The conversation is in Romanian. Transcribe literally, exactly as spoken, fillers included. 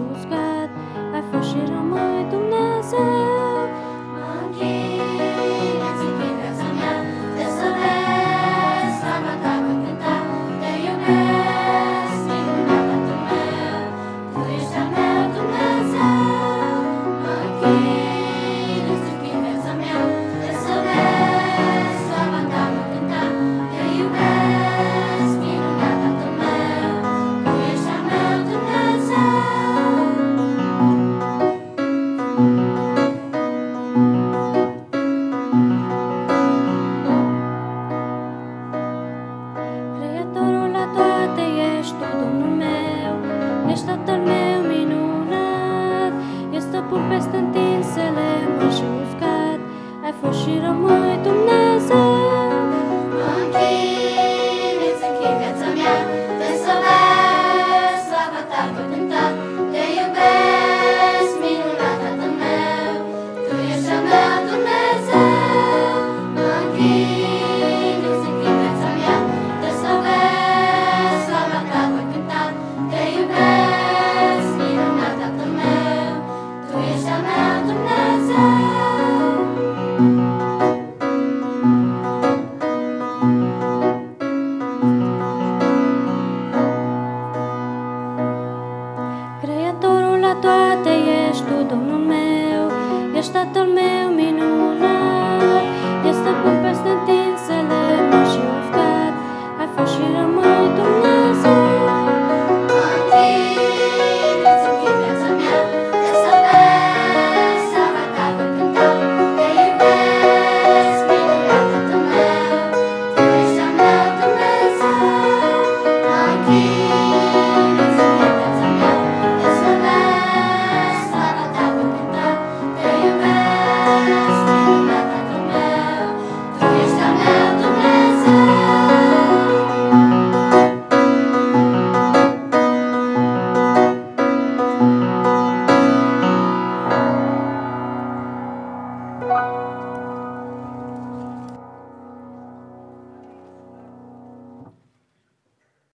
uscat, ai fost și rămâi Dumnezeu. Mă închin, îți închin viața mea, te slăvesc, slava ta voi cânta, te iubesc, minunat Tatăl meu, tu ești al meu Dumnezeu. Mă închin, îți închin viața mea, te slăvesc, slava ta voi cânta, te iubesc, minunat Tatăl meu, tu ești al meu Dumnezeu. Creatorul la toate ești tu, Domnul meu, ești Tatăl meu minunat, ești stăpân peste întinsele mări și uscat, ai fost și rămâi Dumnezeu. Mă închin, îți închin viața mea, te slăvesc, slava ta voi cânta, te iubesc, minunat Tatăl meu, tu ești al meu Dumnezeu. Mă închin, îți închin viața mea, te slăvesc, slava ta voi cânta, te iubesc, minunat Tatăl meu, tu ești al meu Dumnezeu. Creatorul la toate ești tu, Domnul meu, ești Tatăl meu minunat.